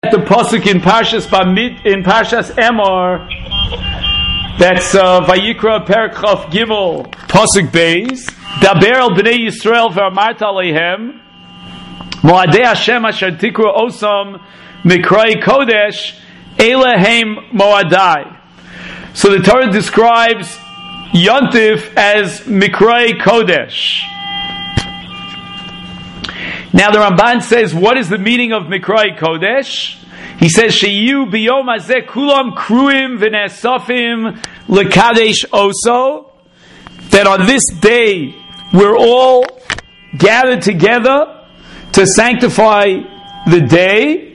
The pasuk in Parshas Emor, that's Vayikra Perek Chaf Gimel pasuk Beis. Daber al bnei Yisrael v'amart aleihem Moadei Hashem asher tikru osam mikrai kodesh elehem moadai. So the Torah describes Yontif as mikrai kodesh. Now the Ramban says, what is the meaning of Mikrai Kodesh? He says, Sheyu biyom hazeh kulam kruim v'nesafim lekadesh oso. That on this day, we're all gathered together to sanctify the day.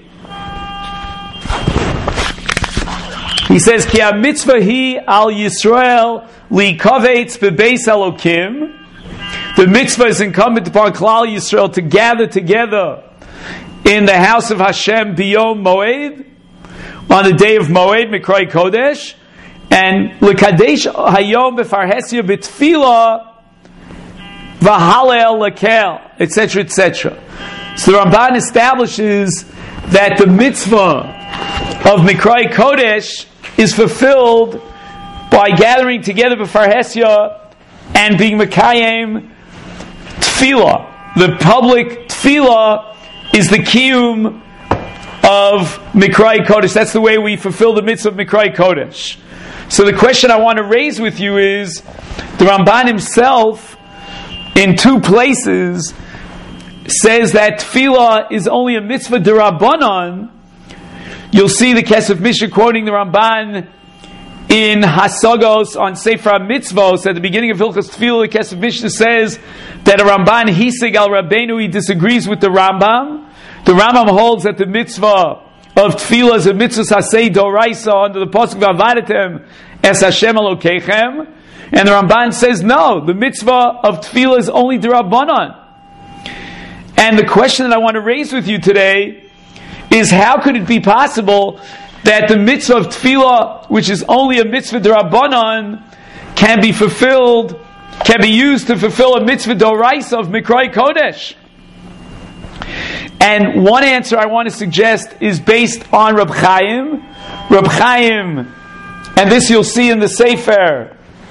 He says, Ki ha-mitzvah hi al Yisrael li kavetz bebeis Elokim. The mitzvah is incumbent upon Klal Yisrael to gather together in the house of Hashem biyom Moed, on the day of Moed, Mikrai Kodesh, and lekadesh hayom befarhesia b'tfila v'halel lekel, etc., etc. So the Ramban establishes that the mitzvah of Mikrai Kodesh is fulfilled by gathering together b'farhesia and being Mekayim Tefillah. The public Tefillah is the kiyum of Mikrai Kodesh. That's the way we fulfill the mitzvah of Mikrai Kodesh. So the question I want to raise with you is, the Ramban himself, in two places, says that Tefillah is only a mitzvah d'Rabbanan. You'll see the Kesef Mishnah quoting the Ramban in Hasagos on Sefer HaMitzvos. At the beginning of Hilchos Tefillah, the Kesef Mishnah says that a Ramban hisig al Rabbeinu, he disagrees with the Rambam. The Rambam holds that the mitzvah of Tefillah is a mitzvah sasei doraisa under the pasuk v'avadetem es Hashem Elokeichem, and the Ramban says no, the mitzvah of Tefillah is only d'Rabbanan. And the question that I want to raise with you today is, how could it be possible that the mitzvah of Tefillah, which is only a mitzvah d'Rabbanan, can be fulfilled, can be used to fulfill a mitzvah d'oraisa of Mikrai Kodesh? And one answer I want to suggest is based on Reb Chaim. Reb Chaim, and this you'll see in the Sefer,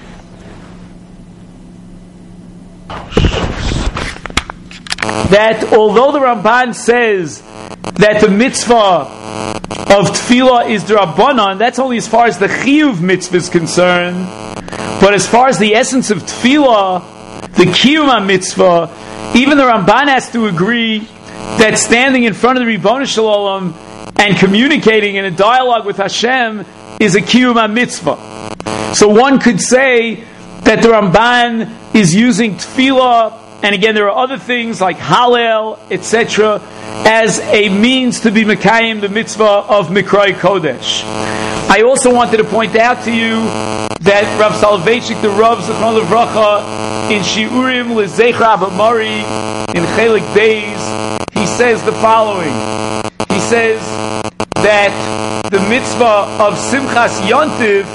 that although the Ramban says that the mitzvah of Tefillah is d'Rabbanan, that's only as far as the Chiyuv mitzvah is concerned. But as far as the essence of Tefillah, the Kiyum mitzvah, even the Ramban has to agree that standing in front of the Ribono Shel Olam and communicating in a dialogue with Hashem is a Kiyum mitzvah. So one could say that the Ramban is using Tefillah, and again there are other things like Hallel, etc., as a means to be Mekayim the mitzvah of Mikrai Kodesh. I also wanted to point out to you that Rav Soloveitchik, the Rav Zichron Livracha, in Shiurim L'Zecha Abamari, in Chelik Beis, he says the following. He says that the mitzvah of Simchas Yontiv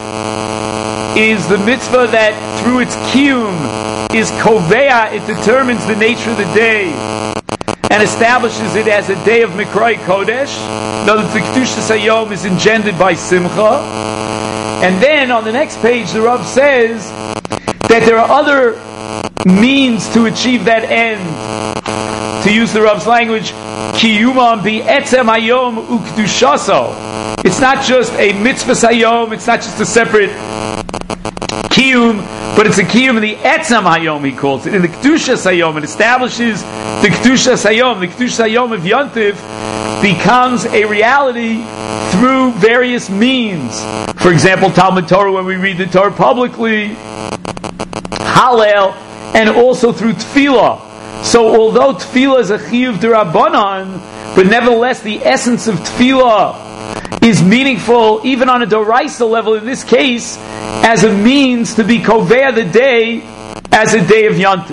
is the mitzvah that through its kiyum is kovea, it determines the nature of the day and establishes it as a day of Mikrai Kodesh. Now the Kedushas Hayom is engendered by Simcha. And then on the next page the Rav says that there are other means to achieve that end. To use the Rav's language, Kiyumam bi etzem hayom ukdushaso. It's not just a mitzvah hayom, it's not just a separate kiyum, but it's a kiyum in the etzem hayom, he calls it. In the kedushas hayom, it establishes the kedushas hayom. The kedushas hayom of Yontif becomes a reality through various means. For example, Talmud Torah, when we read the Torah publicly, Hallel, and also through Tefillah. So although Tefillah is a chiyuv d'Rabbanan, but nevertheless the essence of Tefillah is meaningful even on a doraisa level, in this case, as a means to be kovea the day as a day of Yontif.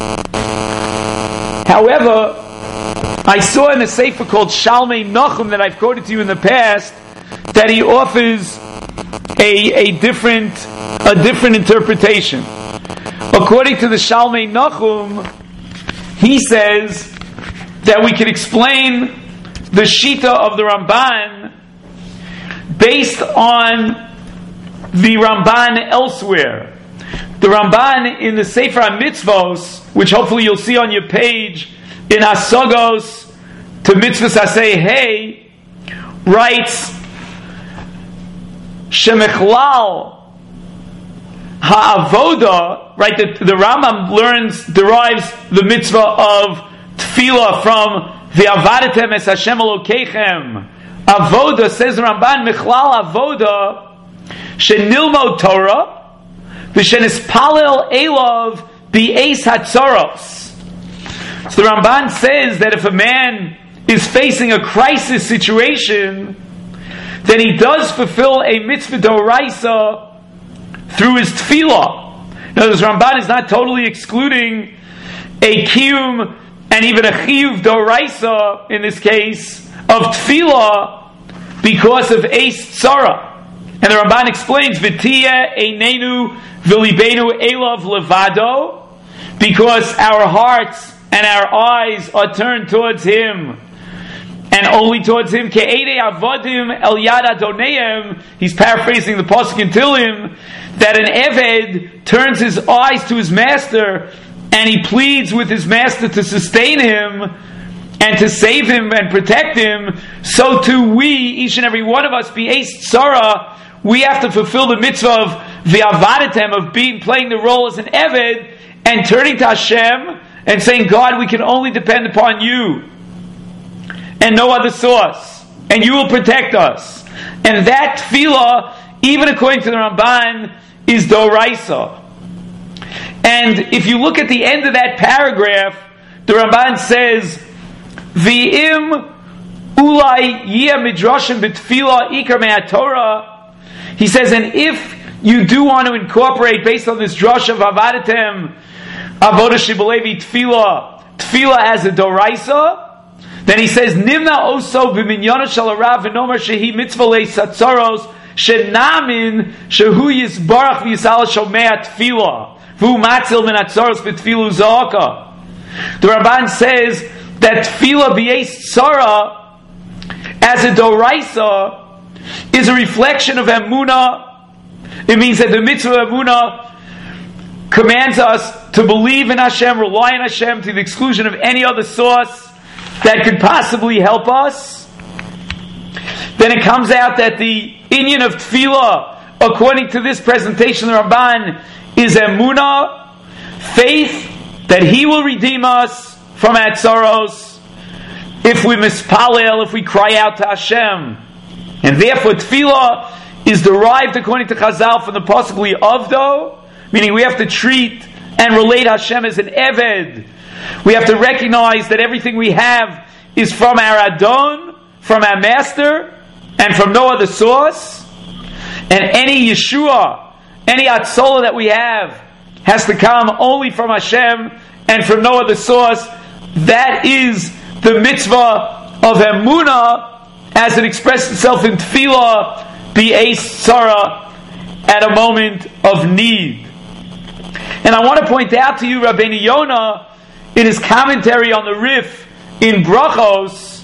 However, I saw in a sefer called Shalmei Nachum that I've quoted to you in the past that he offers a different interpretation. According to the Shalmei Nachum, he says that we can explain the Shita of the Ramban based on the Ramban elsewhere. The Ramban in the Sefer HaMitzvos, which hopefully you'll see on your page in Asogos to Mitzvahs Aseh Hey, writes Shemechlal Ha'avoda, right? The Rambam derives the mitzvah of tefillah from the Avadetem es Hashem Elokeichem. Avoda, says the Ramban, Mechlal Avoda, Shenilmo Torah, V'shenispalel Elov B'eis Hatzoros. So the Ramban says that if a man is facing a crisis situation, then he does fulfill a mitzvah d'oraisa through his tefillah. Now, this Ramban is not totally excluding a kiyum and even a chiyuv d'oraisa in this case of tefillah because of eis tzara. And the Ramban explains, V'tiyeh einenu v'libeinu elav levado, because our hearts and our eyes are turned towards Him, and only towards Him. Ke'edei avodim el yad adoneim. He's paraphrasing the pasuk in Tehillim that an eved turns his eyes to his master, and he pleads with his master to sustain him and to save him and protect him. So too we, each and every one of us, be eis tzara. We have to fulfill the mitzvah of v'avadetem, of playing the role as an eved and turning to Hashem and saying, God, we can only depend upon you and no other source, and you will protect us. And that tefillah, even according to the Ramban, is doraisa. And if you look at the end of that paragraph, the Ramban says, V'im ulai yeh midrashim b'tefillah ikar me'atorah. He says, and if you do want to incorporate, based on this drush of Avadetem, Avodah Shibalevi Tefillah as a doraisa, then he says, Nimna oso b'minyana shel harav v'nomer shehi mitzvah le'satzaros shenamin shehu yisbarach v'yisal shomei tefillah v'hu matzil min atzaros b'tfilu za'aka. The Ramban says that tefillah b'yeis tzara as a doraisa is a reflection of emunah. It means that the mitzvah of emunah commands us to believe in Hashem, rely on Hashem to the exclusion of any other source that could possibly help us. Then it comes out that the inyan of tefillah, according to this presentation of the Ramban, is emunah, faith that He will redeem us from atzaros if we mispalel, if we cry out to Hashem. And therefore tefillah is derived, according to Chazal, from the pasuk li'avdo, meaning we have to treat and relate Hashem as an eved. We have to recognize that everything we have is from our Adon, from our Master, and from no other source. And any Yeshua, any Atzola that we have, has to come only from Hashem and from no other source. That is the mitzvah of Emunah, as it expressed itself in Tefillah, b'eis tzara, at a moment of need. And I want to point out to you, Rabbeinu Yonah, in his commentary on the Rif in Brachos,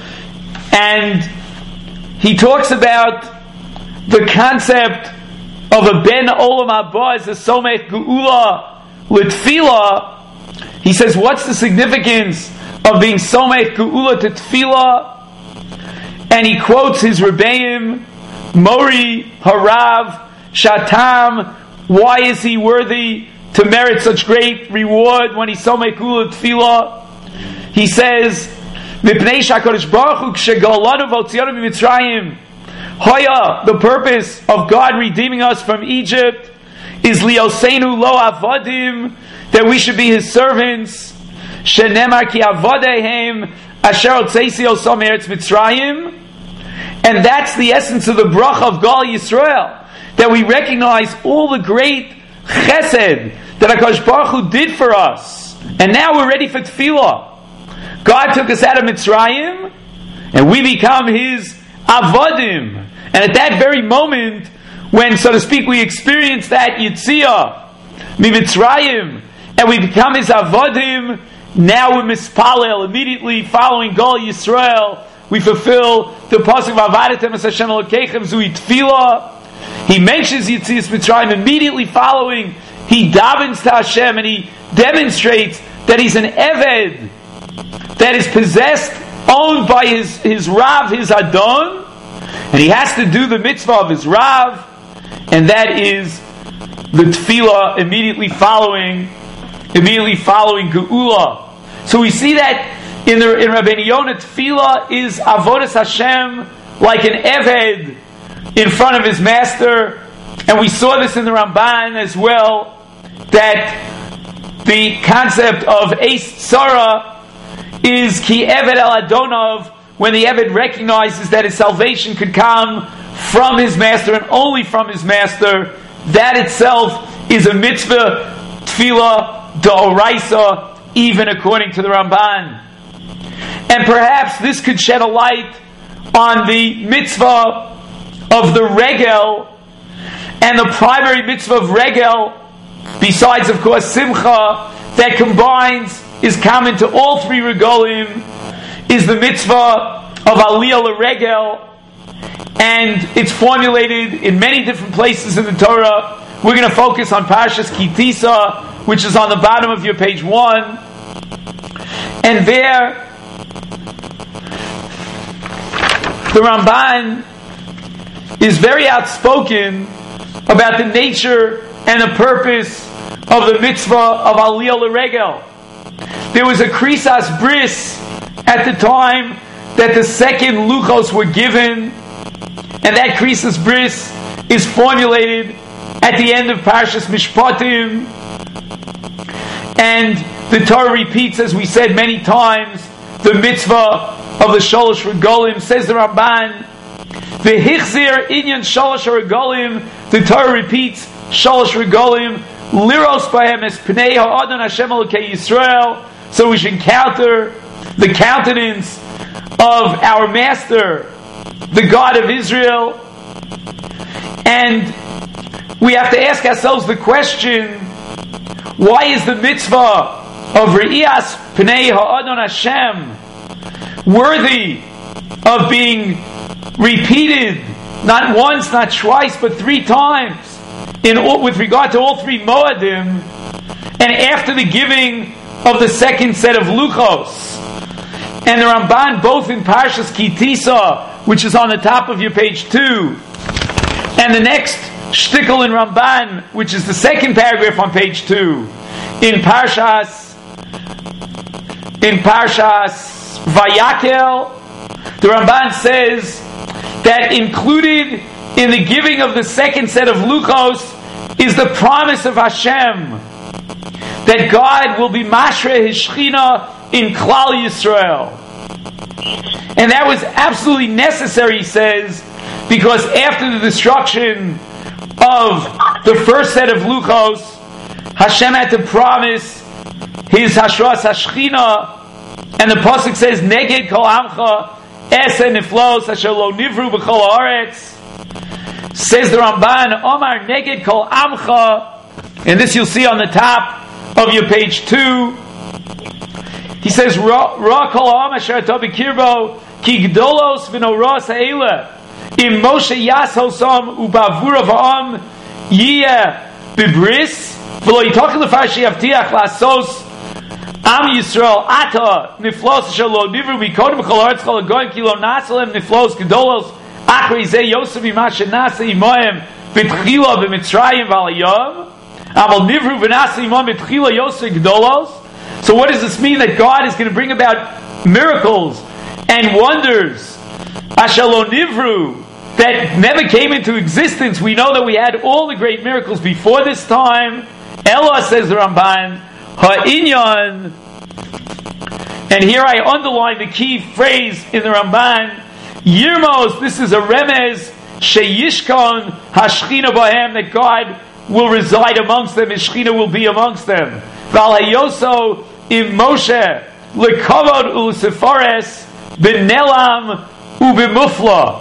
and he talks about the concept of a ben olam haba as a somech geula l'tefillah. He says, what's the significance of being somech geula to tefillah? And he quotes his Rebbeim, Mori, Harav, Shatam. Why is he worthy to merit such great reward when he's somech geula tefillah? He says, Mipnei shakadosh baruch hu k'shegolanu v'otzionu mimitzrayim. Hoya, the purpose of God redeeming us from Egypt is liosenu lo avodim, that we should be His servants. Shenemar ki avodehem asher otzeisi osam eretz Mitzrayim. And that's the essence of the bracha of Gal Yisrael, that we recognize all the great chesed that HaKadosh Baruch Hu did for us. And now we're ready for tefillah. God took us out of Mitzrayim, and we become His avodim. And at that very moment, when, so to speak, we experience that Yitziyah, Mitzrayim, and we become His avodim, now we're mispalel, immediately following Gal Yisrael, we fulfill the pasuk V'avadetem es Hashem Elokeichem zui tefillah. He mentions Yetzias Mitzrayim immediately following. He davens to Hashem and he demonstrates that he's an Eved that is possessed, owned by his Rav, his Adon, and he has to do the mitzvah of his Rav, and that is the tefillah immediately following Geula. So we see that in Rabbeinu Yonah, tefillah is avodas Hashem like an Eved in front of his master, and we saw this in the Ramban as well, that the concept of Eis Tzara is ki Eved el Adonov, when the Eved recognizes that his salvation could come from his master and only from his master. That itself is a mitzvah, tefillah, d'oraisa, even according to the Ramban. And perhaps this could shed a light on the mitzvah of the regel, and the primary mitzvah of regel, besides of course simcha, that combines, is common to all three regalim, is the mitzvah of aliyah l'regel, and it's formulated in many different places in the Torah. We're going to focus on Parshas Ki Tisa, which is on the bottom of your page 1, and there the Ramban is very outspoken about the nature and the purpose of the mitzvah of aliyah l'regel. There was a krisas bris at the time that the second luchos were given, and that krisas bris is formulated at the end of Parshas Mishpatim, and the Torah repeats, as we said many times, the mitzvah of the Sholosh Regalim. Says the Ramban, the Hichzir Inyan Sholosh Regalim, the Torah repeats Sholosh Regalim, Liros Bahem es Pnei Ha'adon Hashem Elokei Yisrael, so we should encounter the countenance of our Master, the God of Israel. And we have to ask ourselves the question, why is the mitzvah of Re'iyas Pnei Ha'adon Hashem worthy of being repeated, not once, not twice, but 3 times, with regard to all 3 Moadim, and after the giving of the second set of Luchos? And the Ramban, both in Parshas Ki Tisa, which is on the top of your page 2, and the next shtickle in Ramban, which is the second paragraph on page 2, in Parshas Vayakel, the Ramban says that included in the giving of the second set of Luchos is the promise of Hashem that God will be Mashre His Shechina in Klal Yisrael. And that was absolutely necessary, he says, because after the destruction of the first set of Luchos, Hashem had to promise His Hashras HaShechina, and the pasuk says, Neged Kol Amcha Ese Niflos Asher Lo Nivru B'Chol Haaretz. Says the Ramban, Omar Neged Kol Amcha, and this you'll see on the top of your page 2. He says, Ra Kol Ha'am Asher Ata B'Kirbo Ki Gdolos V'Noros Ha'ela Im Moshe Yas Hosam U'Bavura V'Am Yiyeh B'Bris V'Lo Yitoch L'Far She'Yavtiach L'Asos Am Yisrael Ata Niflos Asher Lo Nivru B'Kodem B'Chol Haaretz Chol Hagoyim Ki Lo Nasalem Niflos Gdolos Achrei Zeh Yosef Imashe Nasa Imohem B'Tchila B'Mitzrayim V'Alayom Aval Nivru V'Nasa Imohem B'Tchila Yosef Gdolos. So what does this mean? That God is going to bring about miracles and wonders Asher Lo Nivru that never came into existence. We know that we had all the great miracles before this time. Ella, says the Ramban, Ha'inyan, and here I underline the key phrase in the Ramban, Yirmos, this is a remez, Sheyishkon Hashchina Bahem, that God will reside amongst them, His Shechina will be amongst them. Val Hayoso im Moshe, Lekavod U'Sefares, B'Nelam U'B'Mufla.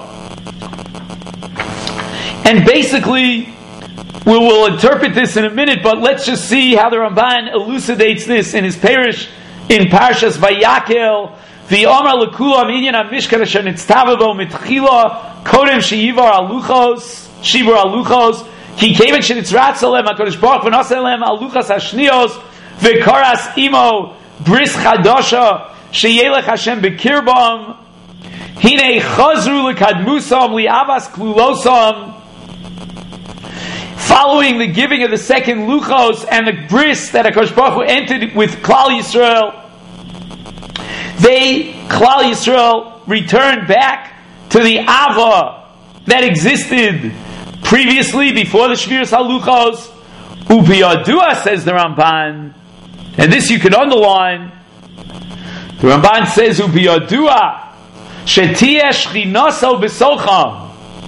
And basically, we will interpret this in a minute, but let's just see how the Ramban elucidates this in his parish in Parshas Vayakel, V'yomar l'kulam inyan ha-mishkan asher nitztava bo mitchila kodem sheyivar aluchos shibur aluchos ki keven shenitzratzalem HaKadosh Baruch Hu v'nasalem aluchas hashniyos v'karas imo bris chadasha sheyelech Hashem bekirbam hine chazru lekadmusam li'avas klulosam. Following the giving of the second luchos and the bris that HaKadosh Baruch Hu entered with Klal Yisrael, Klal Yisrael, returned back to the Ava that existed previously before the Shviras HaLuchos. Ubiyadua, says the Ramban, and this you can underline. The Ramban says, Ubiyadua, Shetiyeh Shchinaso B'Socham.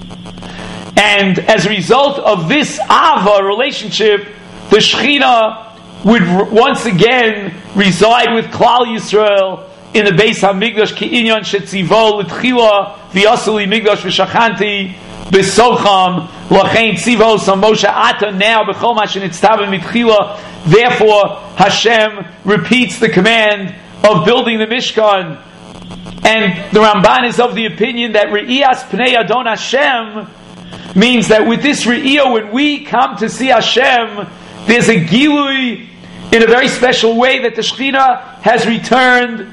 And as a result of this Ava relationship, the Shechina would once again reside with Klal Yisrael in the Beis HaMikdash Ki'inyan Shetzivo L'Tchila V'Yasuli Mikdash V'Shachanti B'Socham L'Chein Tzivo Moshe Ata now B'Chol Ma Shenitztava Mitchila. Therefore Hashem repeats the command of building the Mishkan. And the Ramban is of the opinion that Re'iyas Pnei Adon Hashem means that with this Re'iyah, when we come to see Hashem, there's a Gilui in a very special way that the Shekhinah has returned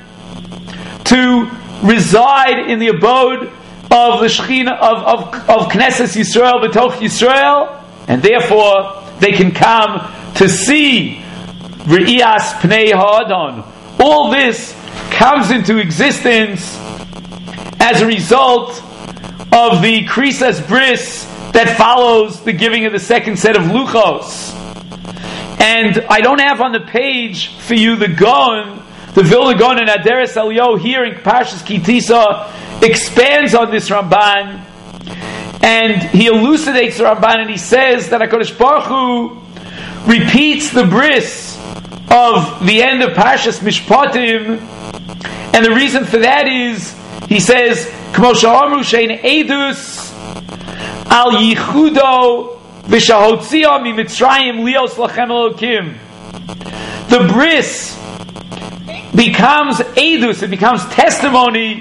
to reside in the abode of the Shekhinah of Knesset Yisrael, B'toch Yisrael, and therefore they can come to see Re'iyas Pnei Ha'adon. All this comes into existence as a result of the Krisas Bris that follows the giving of the second set of Luchos. And I don't have on the page for you the Gaon, the Vilna Gaon and Aderes Elio here in Parshas Kitisa expands on this Ramban, and he elucidates the Ramban, and he says that HaKadosh Baruch Hu repeats the bris of the end of Parshas Mishpatim, and the reason for that is, he says, K'mo she'amru she'ein edus al yichudo v'shahotzia mi-Mitzrayim lios lachem Elokim. The bris becomes edus, it becomes testimony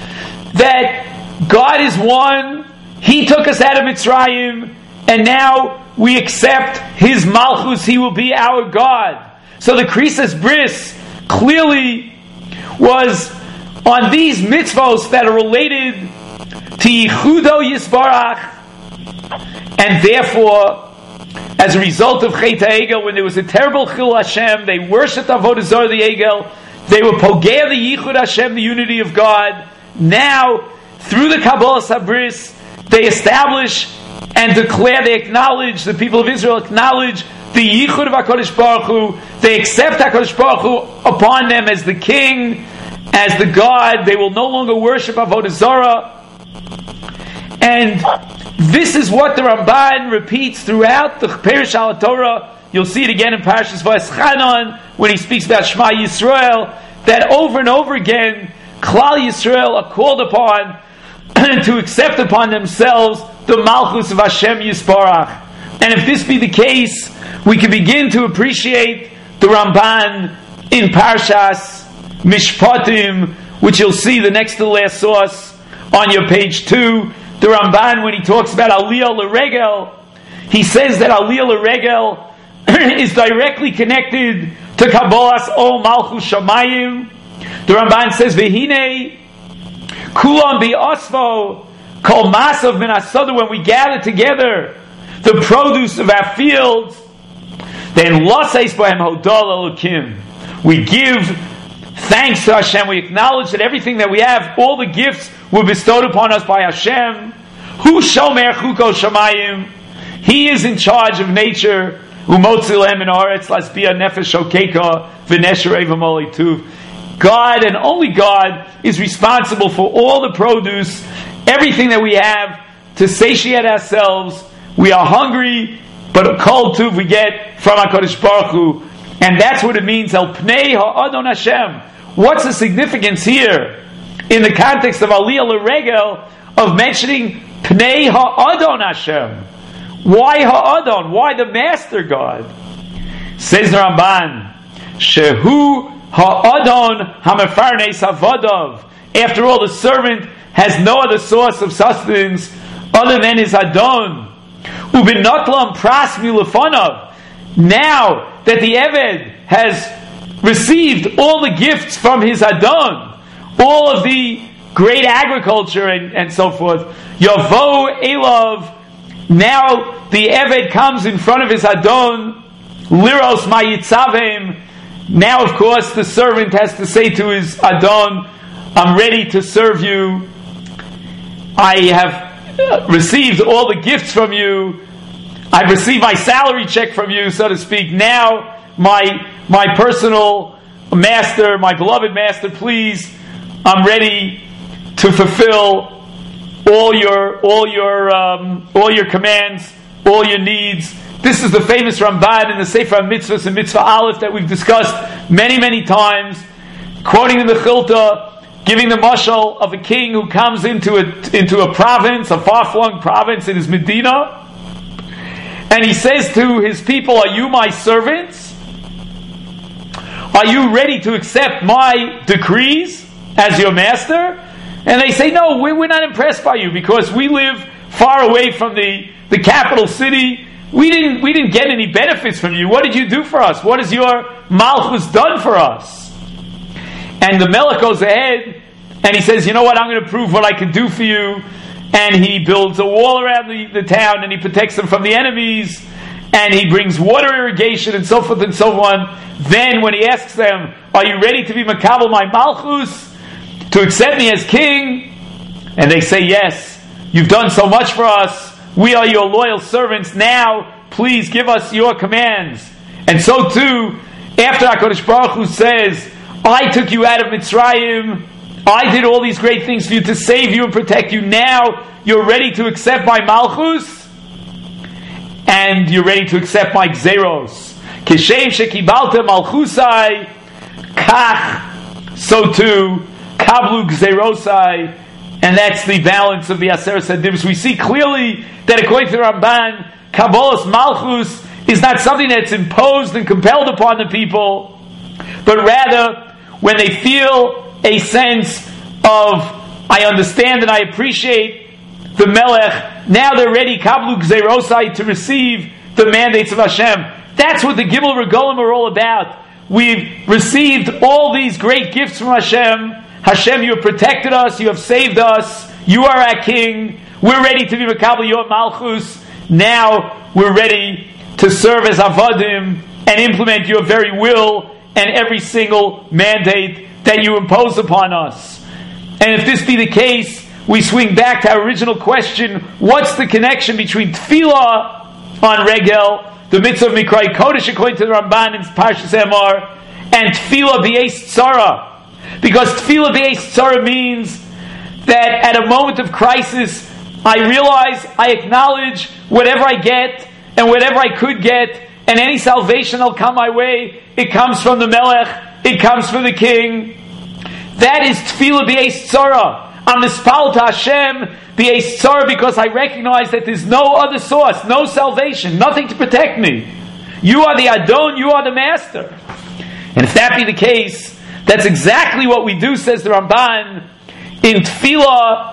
that God is one, He took us out of Mitzrayim, and now we accept His Malchus, He will be our God. So the Krisas Bris clearly was on these mitzvos that are related to Yichudo Yisbarach, and therefore, as a result of Chet HaEgel, when there was a terrible Chil Hashem, they worshipped Avodah Zarah the Egel, they were Pogea the Yichud Hashem, the unity of God. Now, through the Kabbalah Sabris, they establish and declare, they acknowledge, the people of Israel acknowledge the Yichud of HaKadosh Baruch Hu. They accept HaKadosh Baruch Hu upon them as the King, as the God. They will no longer worship Avodah Zarah. And this is what the Ramban repeats throughout the Perush al Torah. You'll see it again in Parashas Va'eschanan when he speaks about Shema Yisrael, that over and over again, Klal Yisrael are called upon to accept upon themselves the Malchus of Hashem Yisparach. And if this be the case, we can begin to appreciate the Ramban in Parshas Mishpatim, which you'll see the next to the last source on your page 2. The Ramban, when he talks about Aliyah L'Regel, he says that Aliyah L'Regel is directly connected to Kabbalas Ol Malchus Shamayim. The Ramban says, V'hinei Kulam Bi'osvo Kol Masav Min Asada, when we gather together the produce of our fields, then L'Seis Bohem Hodol Elokim. We give thanks to Hashem. We acknowledge that everything that we have, all the gifts were bestowed upon us by Hashem. Hu Shomer Chuko Shamayim. He is in charge of nature. Umotzilem in Aretz Lasbia Nefesh Shokeka V'Nesher Evamoli Tuv. God and only God is responsible for all the produce, everything that we have to satiate ourselves. We are hungry, but a kol tuv we get from HaKadosh Baruch Hu. And that's what it means, El Pnei Ha'adon Hashem. What's the significance here in the context of Aliyah L'Regel of mentioning Pnei Ha'adon Hashem? Why Ha'adon? Why the Master God? Says the Ramban, Shehu Ha'adon hamefarnes havadav. After all, the servant has no other source of sustenance other than his adon. Ubinotlam pras milafanav. Now that the Eved has received all the gifts from his adon, all of the great agriculture and so forth, Yavo Elov. Now the Eved comes in front of his adon, liros mayitzavim. Now, of course, the servant has to say to his adon, I'm ready to serve you. I have received all the gifts from you. I've received my salary check from you, so to speak. Now, my personal master, my beloved master, please, I'm ready to fulfill all your commands, all your needs. This is the famous Ramban in the Sefer HaMitzvahs and Mitzvah Aleph that we've discussed many, many times, quoting in the Chilta, giving the mashal of a king who comes into a province, a far-flung province in his Medina, and he says to his people, are you my servants? Are you ready to accept my decrees as your master? And they say, no, we're not impressed by you because we live far away from the capital city. We didn't get any benefits from you. What did you do for us? What has your malchus done for us? And the Melech goes ahead and he says, you know what, I'm going to prove what I can do for you. And he builds a wall around the town and he protects them from the enemies. And he brings water irrigation and so forth and so on. Then when he asks them, are you ready to be makabel my malchus? To accept me as king? And they say, yes, you've done so much for us. We are your loyal servants. Now, please give us your commands. And so too, after HaKadosh Baruch Hu says, I took you out of Mitzrayim, I did all these great things for you to save you and protect you. Now, you're ready to accept my malchus? And you're ready to accept my gzeros. Kishem shekibalta malchusai, kach, so too, kablu gzerosai. And that's the balance of the Aseret Adibs. We see clearly that according to the Ramban, Kabbalas Malchus is not something that's imposed and compelled upon the people, but rather when they feel a sense of, I understand and I appreciate the Melech, now they're ready, Kablu Gzerosai, to receive the mandates of Hashem. That's what the Gimel Regolim are all about. We've received all these great gifts from Hashem. Hashem, you have protected us, you have saved us, you are our king, we're ready to be Makabel your Malchus, now we're ready to serve as Avadim and implement your very will and every single mandate that you impose upon us. And if this be the case, we swing back to our original question, what's the connection between Tefillah on Regel, the mitzvah of Mikrai Kodesh according to the Ramban in Parshas Emor, and Tefillah B'Eis Tzara? Because Tefillah B'Eis Tzara means that at a moment of crisis, I realize, I acknowledge whatever I get and whatever I could get, and any salvation that'll come my way, it comes from the Melech, it comes from the King. That is Tefillah B'Eis Tzara. I'm mispal to Hashem B'Eis Tzara because I recognize that there's no other source, no salvation, nothing to protect me. You are the Adon, you are the Master. And if that be the case, that's exactly what we do, says the Ramban, in Tefillah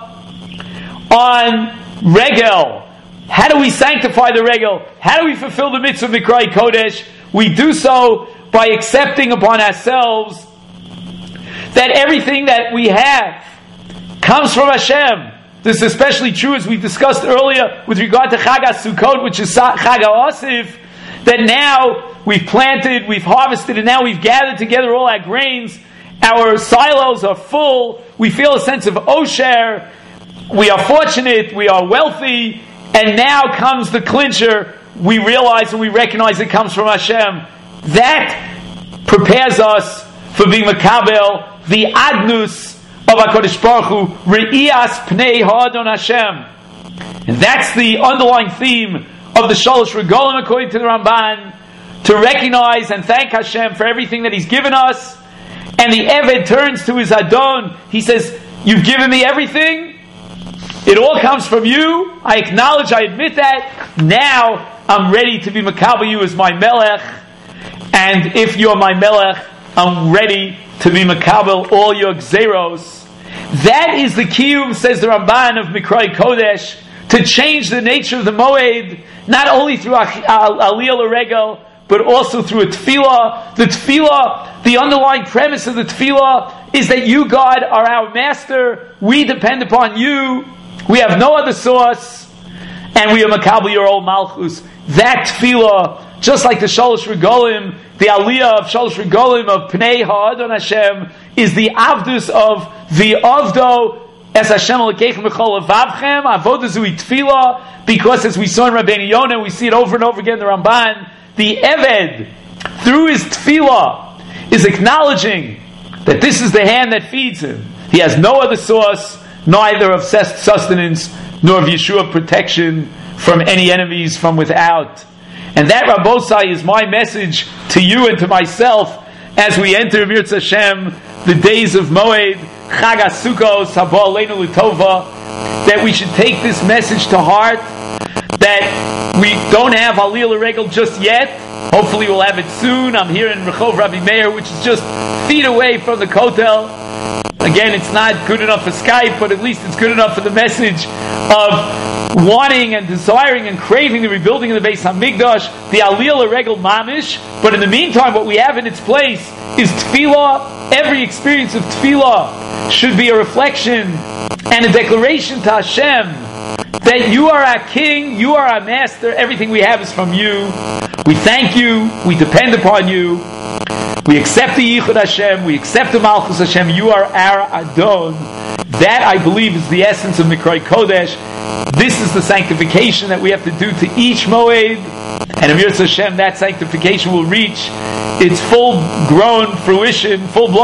on Regel. How do we sanctify the Regel? How do we fulfill the mitzvah of Mikrai Kodesh? We do so by accepting upon ourselves that everything that we have comes from Hashem. This is especially true, as we discussed earlier, with regard to Chag HaSukkot, which is Chag HaOsif, that now we've planted, we've harvested, and now we've gathered together all our grains. Our silos are full. We feel a sense of osher. We are fortunate. We are wealthy. And now comes the clincher. We realize and we recognize it comes from Hashem. That prepares us for being makabel, the adnus of HaKadosh Baruch Hu, re'iyas pnei ha'adon Hashem. And that's the underlying theme of the Shalosh Regolim, according to the Ramban, to recognize and thank Hashem for everything that He's given us. And the Eved turns to his Adon. He says, you've given me everything. It all comes from you. I acknowledge, I admit that. Now I'm ready to be makabel you as my Melech. And if you're my Melech, I'm ready to be makabel all your gzeros. That is the kiyum, says the Ramban of Mikroi Kodesh, to change the nature of the moed, not only through aliyah l'regel, but also through a tefillah. The tefillah, the underlying premise of the tefillah is that you, God, are our master. We depend upon you. We have no other source, and we are makabel your old malchus. That tefillah, just like the Shalosh Regolim, the aliyah of Shalosh Regolim of Pnei Ha'adon Hashem, is the avdus of the avdo as Hashem Elokeichem b'chol levavchem, avodah zui tefillah, because as we saw in Rabbeinu Yonah, we see it over and over again in the Ramban, the Eved, through his tefillah, is acknowledging that this is the hand that feeds him. He has no other source, neither of sustenance, nor of Yeshua protection from any enemies from without. And that, Rabbosai, is my message to you and to myself as we enter Mirz Hashem, the days of Moed, Chag HaSukkos, Haba Aleinu L'Tova, that we should take this message to heart, that we don't have Aliyah L'Regel just yet. Hopefully we'll have it soon. I'm here in Rehov Rabbi Meir, which is just feet away from the Kotel. Again, it's not good enough for Skype, but at least it's good enough for the message of wanting and desiring and craving the rebuilding of the Beis HaMikdash, the Aliyah L'Regel Mamish. But in the meantime, what we have in its place is Tefillah. Every experience of Tefillah should be a reflection and a declaration to Hashem that you are our King, you are our Master, everything we have is from you. We thank you, we depend upon you, we accept the Yichud Hashem, we accept the Malchus Hashem, you are our Adon. That, I believe, is the essence of Mikroi Kodesh. This is the sanctification that we have to do to each Moed, and Amir Hashem, that sanctification will reach its full-blown fruition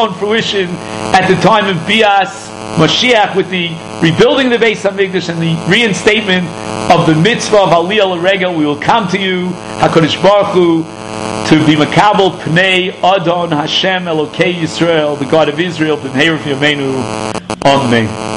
at the time of Bias Mashiach, with the rebuilding of the Beis HaMikdash and the reinstatement of the mitzvah of Aliyah L'Regel. We will come to you, HaKadosh Baruch Hu, to be makabel Pnei Adon Hashem Elokei Yisrael, the God of Israel, B'mei Yameinu. Amen.